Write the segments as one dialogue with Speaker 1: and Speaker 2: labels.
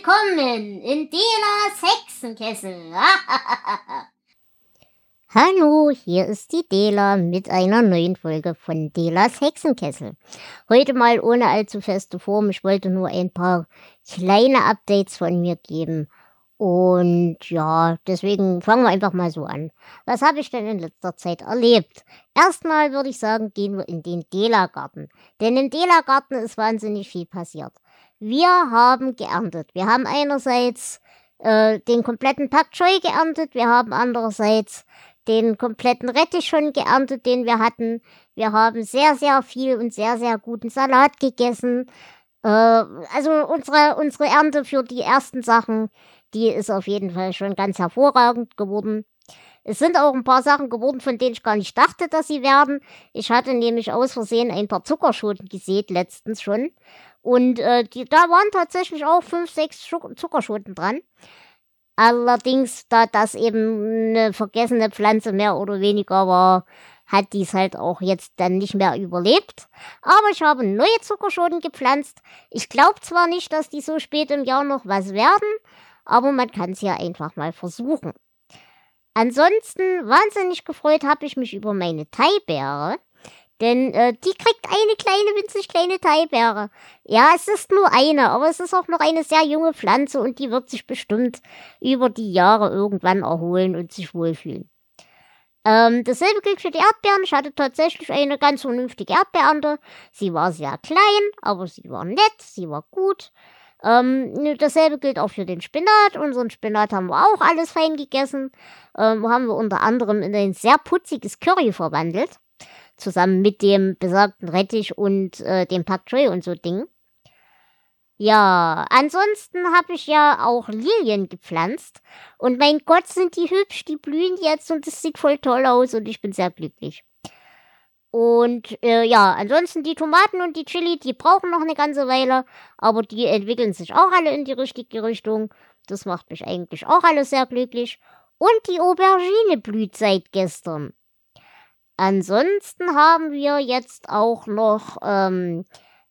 Speaker 1: willkommen in Delas Hexenkessel.
Speaker 2: Hallo, hier ist die Dela mit einer neuen Folge von Delas Hexenkessel. Heute mal ohne allzu feste Form. Ich wollte nur ein paar kleine Updates von mir geben. Und ja, deswegen fangen wir einfach mal so an. Was habe ich denn in letzter Zeit erlebt? Erstmal würde ich sagen, gehen wir in den Dela-Garten. Denn im Dela-Garten ist wahnsinnig viel passiert. Wir haben geerntet. Wir haben einerseits den kompletten Pak Choi geerntet. Wir haben andererseits den kompletten Rettich schon geerntet, den wir hatten. Wir haben sehr, sehr viel und sehr, sehr guten Salat gegessen. Also unsere Ernte für die ersten Sachen, die ist auf jeden Fall schon ganz hervorragend geworden. Es sind auch ein paar Sachen geworden, von denen ich gar nicht dachte, dass sie werden. Ich hatte nämlich aus Versehen ein paar Zuckerschoten gesät letztens schon. Und da waren tatsächlich auch 5, 6 Zuckerschoten dran. Allerdings, da das eben eine vergessene Pflanze mehr oder weniger war, hat dies halt auch jetzt dann nicht mehr überlebt. Aber ich habe neue Zuckerschoten gepflanzt. Ich glaube zwar nicht, dass die so spät im Jahr noch was werden, aber man kann es ja einfach mal versuchen. Ansonsten wahnsinnig gefreut habe ich mich über meine Thai-Beere. Denn die kriegt eine kleine, winzig kleine Thai-Beere. Ja, es ist nur eine, aber es ist auch noch eine sehr junge Pflanze und die wird sich bestimmt über die Jahre irgendwann erholen und sich wohlfühlen. Dasselbe gilt für die Erdbeeren. Ich hatte tatsächlich eine ganz vernünftige Erdbeerernte. Sie war sehr klein, aber sie war nett, sie war gut. Dasselbe gilt auch für den Spinat. Unseren Spinat haben wir auch alles fein gegessen. Haben wir unter anderem in ein sehr putziges Curry verwandelt. Zusammen mit dem besagten Rettich und dem Pak Choi und so Ding. Ja, ansonsten habe ich ja auch Lilien gepflanzt. Und mein Gott, sind die hübsch, die blühen jetzt und es sieht voll toll aus und ich bin sehr glücklich. Und ja, ansonsten die Tomaten und die Chili, die brauchen noch eine ganze Weile, aber die entwickeln sich auch alle in die richtige Richtung. Das macht mich eigentlich auch alles sehr glücklich. Und die Aubergine blüht seit gestern. Ansonsten haben wir jetzt auch noch eine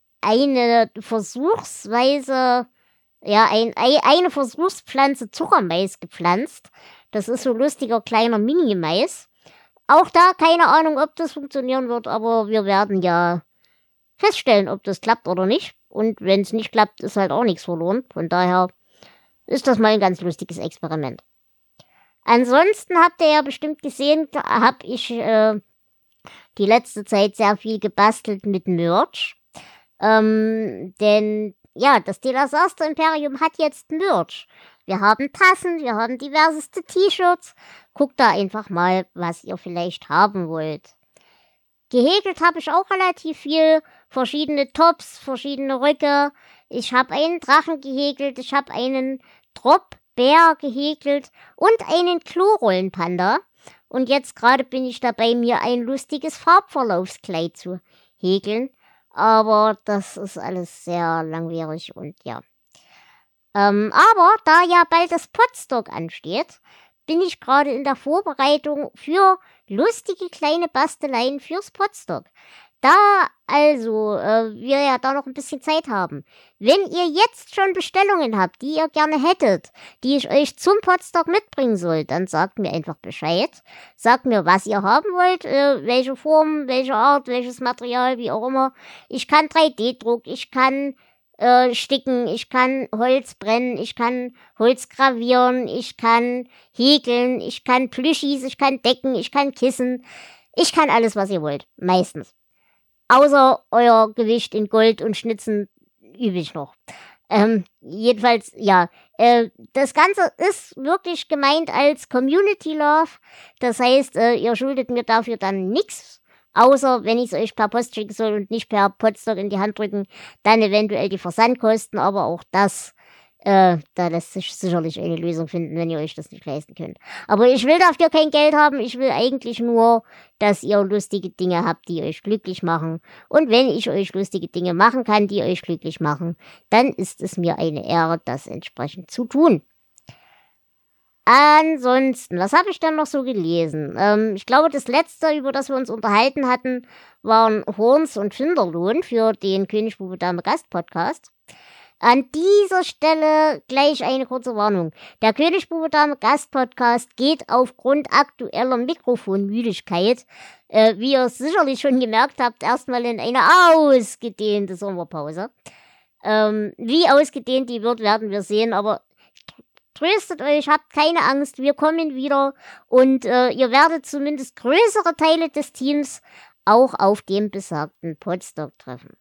Speaker 2: Versuchsweise, ja, eine Versuchspflanze Zuckermais gepflanzt. Das ist so lustiger kleiner Mini-Mais. Auch da keine Ahnung, ob das funktionieren wird, aber wir werden ja feststellen, ob das klappt oder nicht. Und wenn es nicht klappt, ist halt auch nichts verloren. Von daher ist das mal ein ganz lustiges Experiment. Ansonsten habt ihr ja bestimmt gesehen, habe ich die letzte Zeit sehr viel gebastelt mit Merch. Denn ja, das Delasastre Imperium hat jetzt Merch. Wir haben Tassen, wir haben diverseste T-Shirts. Guckt da einfach mal, was ihr vielleicht haben wollt. Gehäkelt habe ich auch relativ viel. Verschiedene Tops, verschiedene Röcke. Ich habe einen Drachen gehäkelt, ich habe einen Drop-Bär gehäkelt und einen Klorollenpanda. Und jetzt gerade bin ich dabei, mir ein lustiges Farbverlaufskleid zu häkeln. Aber das ist alles sehr langwierig und ja. Aber da ja bald das Potstock ansteht, bin ich gerade in der Vorbereitung für lustige kleine Basteleien fürs Potstock. Da also wir ja da noch ein bisschen Zeit haben. Wenn ihr jetzt schon Bestellungen habt, die ihr gerne hättet, die ich euch zum Potstock mitbringen soll, dann sagt mir einfach Bescheid. Sagt mir, was ihr haben wollt, welche Form, welche Art, welches Material, wie auch immer. Ich kann 3D-Druck, ich kann sticken, ich kann Holz brennen, ich kann Holz gravieren, ich kann häkeln, ich kann Plüschis, ich kann Decken, ich kann Kissen. Ich kann alles, was ihr wollt. Meistens. Außer euer Gewicht in Gold und Schnitzen übe ich noch. Jedenfalls, ja. Das Ganze ist wirklich gemeint als Community Love. Das heißt, ihr schuldet mir dafür dann nichts. Außer, wenn ich es euch per Post schicken soll und nicht per Potstock in die Hand drücken, dann eventuell die Versandkosten. Aber auch das, da lässt sich sicherlich eine Lösung finden, wenn ihr euch das nicht leisten könnt. Aber ich will dafür kein Geld haben. Ich will eigentlich nur, dass ihr lustige Dinge habt, die euch glücklich machen. Und wenn ich euch lustige Dinge machen kann, die euch glücklich machen, dann ist es mir eine Ehre, das entsprechend zu tun. Ansonsten, was habe ich denn noch so gelesen? Ich glaube, das letzte, über das wir uns unterhalten hatten, waren Horns und Finderlohn für den König Bube Dame Gast Podcast. An dieser Stelle gleich eine kurze Warnung. Der König Bube Dame Gastpodcast geht aufgrund aktueller Mikrofonmüdigkeit, wie ihr es sicherlich schon gemerkt habt, erstmal in eine ausgedehnte Sommerpause. Wie ausgedehnt die wird, werden wir sehen, aber tröstet euch, habt keine Angst, wir kommen wieder und ihr werdet zumindest größere Teile des Teams auch auf dem besagten Podstock treffen.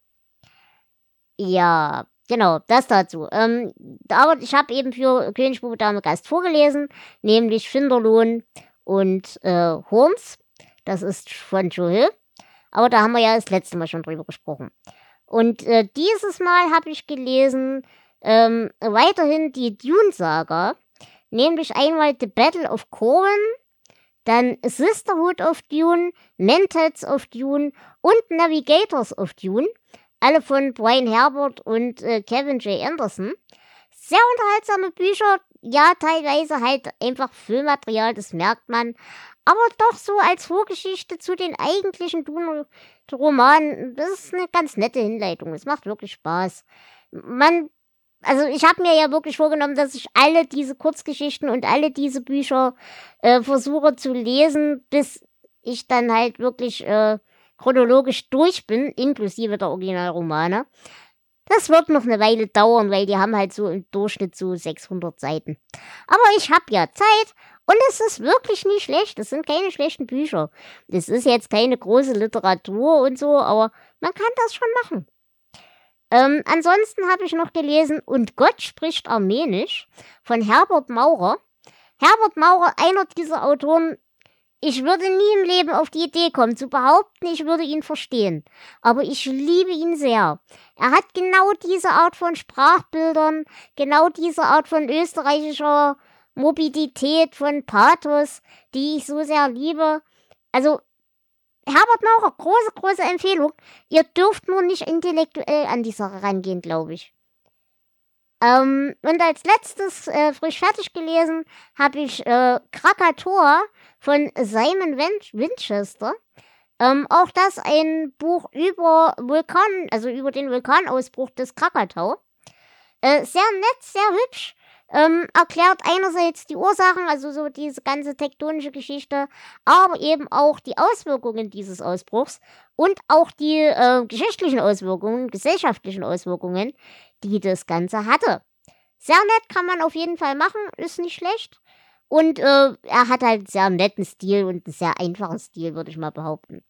Speaker 2: Ja, genau, das dazu. Aber ich habe eben für König Bube Dame Gast vorgelesen, nämlich Finderlohn und Horns. Das ist von Joe Hill. Aber da haben wir ja das letzte Mal schon drüber gesprochen. Und dieses Mal habe ich gelesen, weiterhin die Dune-Saga, nämlich einmal The Battle of Corwin, dann Sisterhood of Dune, Mentats of Dune und Navigators of Dune. Alle von Brian Herbert und Kevin J. Anderson. Sehr unterhaltsame Bücher. Ja, teilweise halt einfach Filmmaterial, das merkt man. Aber doch so als Vorgeschichte zu den eigentlichen Dune-Romanen. Das ist eine ganz nette Hinleitung. Es macht wirklich Spaß. Also ich habe mir ja wirklich vorgenommen, dass ich alle diese Kurzgeschichten und alle diese Bücher versuche zu lesen, bis ich dann halt wirklich chronologisch durch bin, inklusive der Originalromane. Das wird noch eine Weile dauern, weil die haben halt so im Durchschnitt so 600 Seiten. Aber ich habe ja Zeit und es ist wirklich nicht schlecht. Es sind keine schlechten Bücher. Es ist jetzt keine große Literatur und so, aber man kann das schon machen. Ansonsten habe ich noch gelesen Und Gott spricht Armenisch von Herbert Maurer. Herbert Maurer, einer dieser Autoren, ich würde nie im Leben auf die Idee kommen, zu behaupten, ich würde ihn verstehen. Aber ich liebe ihn sehr. Er hat genau diese Art von Sprachbildern, genau diese Art von österreichischer Morbidität, von Pathos, die ich so sehr liebe. Also, Herbert Maurer, große Empfehlung. Ihr dürft nur nicht intellektuell an die Sache rangehen, glaube ich. Und als letztes, frisch fertig gelesen, habe ich Krakatoa von Simon Winchester. Auch das ein Buch über über den Vulkanausbruch des Krakatau. Sehr nett, sehr hübsch. Erklärt einerseits die Ursachen, also so diese ganze tektonische Geschichte, aber eben auch die Auswirkungen dieses Ausbruchs und auch die geschichtlichen Auswirkungen, gesellschaftlichen Auswirkungen, die das Ganze hatte. Sehr nett, kann man auf jeden Fall machen, ist nicht schlecht. Und er hat halt einen sehr netten Stil und einen sehr einfachen Stil, würde ich mal behaupten.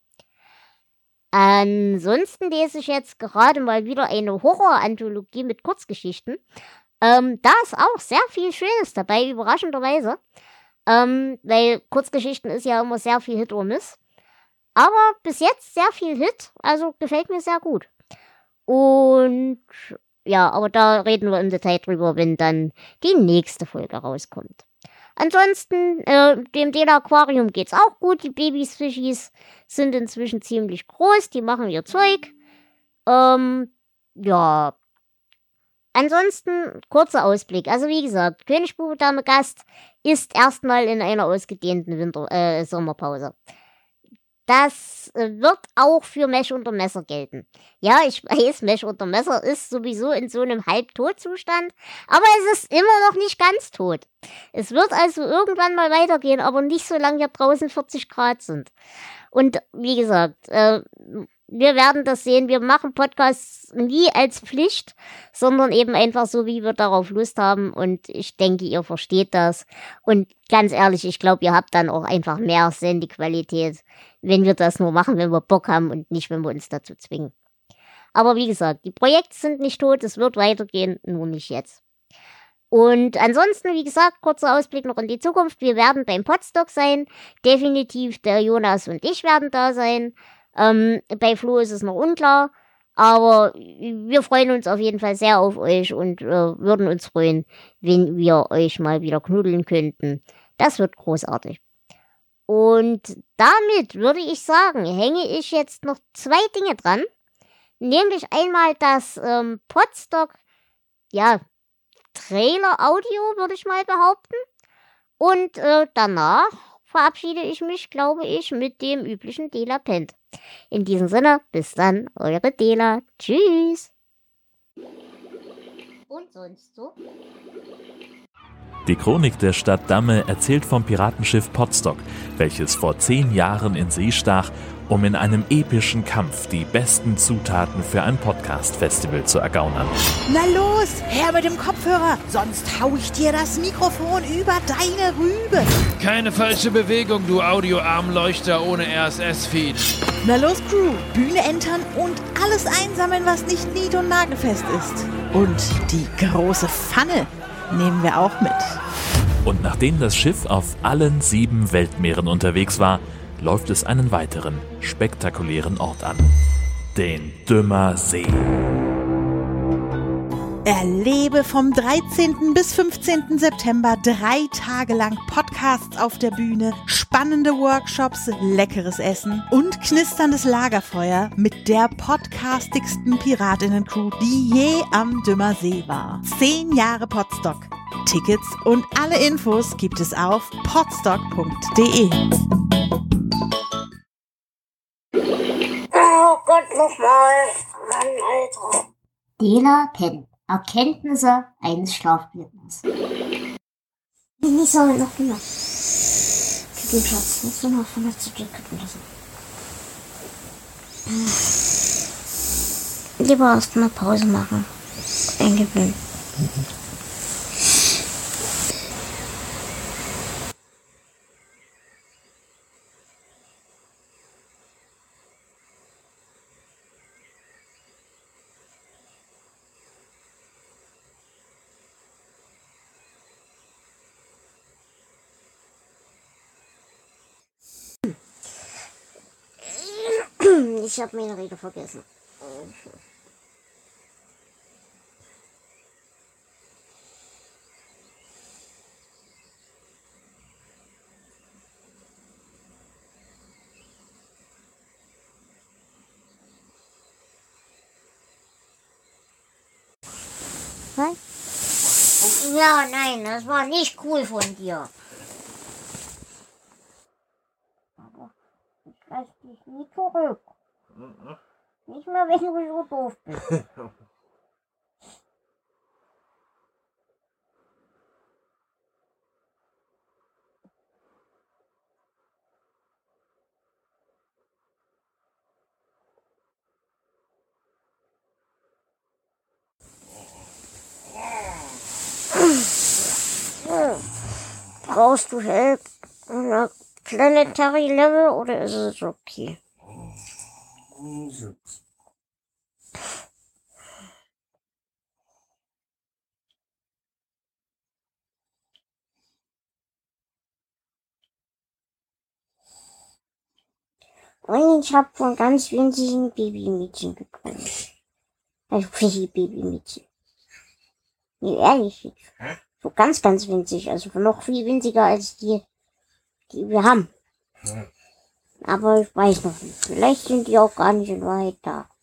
Speaker 2: Ansonsten lese ich jetzt gerade mal wieder eine Horror-Anthologie mit Kurzgeschichten. Da ist auch sehr viel Schönes dabei, überraschenderweise. Weil Kurzgeschichten ist ja immer sehr viel Hit or Miss. Aber bis jetzt sehr viel Hit, also gefällt mir sehr gut. Und ja, aber da reden wir im Detail drüber, wenn dann die nächste Folge rauskommt. Ansonsten, dem Dela Aquarium geht's auch gut. Die Babys-Fischis sind inzwischen ziemlich groß, die machen ihr Zeug. Ja. Ansonsten, kurzer Ausblick. Also wie gesagt, König Bube Dame Gast ist erstmal in einer ausgedehnten Sommerpause. Das wird auch für Mesh unter Messer gelten. Ja, ich weiß, Mesh unter Messer ist sowieso in so einem Halbtotzustand, aber es ist immer noch nicht ganz tot. Es wird also irgendwann mal weitergehen, aber nicht solange hier draußen 40 Grad sind. Und wie gesagt, wir werden das sehen. Wir machen Podcasts nie als Pflicht, sondern eben einfach so, wie wir darauf Lust haben. Und ich denke, ihr versteht das. Und ganz ehrlich, ich glaube, ihr habt dann auch einfach mehr Sendequalität, wenn wir das nur machen, wenn wir Bock haben und nicht, wenn wir uns dazu zwingen. Aber wie gesagt, die Projekte sind nicht tot, es wird weitergehen, nur nicht jetzt. Und ansonsten, wie gesagt, kurzer Ausblick noch in die Zukunft. Wir werden beim Podstock sein. Definitiv der Jonas und ich werden da sein. Bei Flo ist es noch unklar, aber wir freuen uns auf jeden Fall sehr auf euch und würden uns freuen, wenn wir euch mal wieder knuddeln könnten. Das wird großartig. Und damit würde ich sagen, hänge ich jetzt noch 2 Dinge dran. Nämlich einmal das Podstock, ja, Trailer-Audio, würde ich mal behaupten. Und danach verabschiede ich mich, glaube ich, mit dem üblichen Dela Pent. In diesem Sinne, bis dann, eure Dela. Tschüss. und sonst so?
Speaker 3: Die Chronik der Stadt Damme erzählt vom Piratenschiff Potsdok, welches vor 10 Jahren in See stach, um in einem epischen Kampf die besten Zutaten für ein Podcast-Festival zu ergaunern.
Speaker 4: Na los, her mit dem Kopfhörer, sonst hau ich dir das Mikrofon über deine Rübe.
Speaker 5: Keine falsche Bewegung, du Audioarmleuchter ohne RSS-Feed.
Speaker 4: Na los, Crew, Bühne entern und alles einsammeln, was nicht nied- und nagelfest ist. Und die große Pfanne nehmen wir auch mit.
Speaker 3: Und nachdem das Schiff auf allen 7 Weltmeeren unterwegs war, läuft es einen weiteren, spektakulären Ort an. Den Dümmer See.
Speaker 4: Erlebe vom 13. bis 15. September 3 Tage lang Podcasts auf der Bühne, spannende Workshops, leckeres Essen und knisterndes Lagerfeuer mit der podcastigsten Piratinnen-Crew, die je am Dümmer See war. 10 Jahre Potsdok. Tickets und alle Infos gibt es auf podsdok.de.
Speaker 1: Oh Gott, nochmal. Mann, Alter.
Speaker 2: Dela kennt Erkenntnisse eines Schlafbildners.
Speaker 1: Wie soll noch gemacht? Für den Platz musst du noch von der CD kippen lassen.
Speaker 2: Lieber erstmal Pause machen. Eingewöhnen. Ich habe meine Rede vergessen. Was? Ja, nein, das war nicht cool von dir. Aber ich lass dich nie zurück. Nicht mehr, wenn du so doof bist. Brauchst du Help oder Planetary Level oder ist es okay? Und ich habe von ganz winzigen Babymädchen geträumt. Also Babymädchen. Nee, ehrlich jetzt. So ganz, ganz winzig. Also noch viel winziger als die wir haben. Aber ich weiß noch nicht. Vielleicht sind die auch gar nicht in Wahrheit da.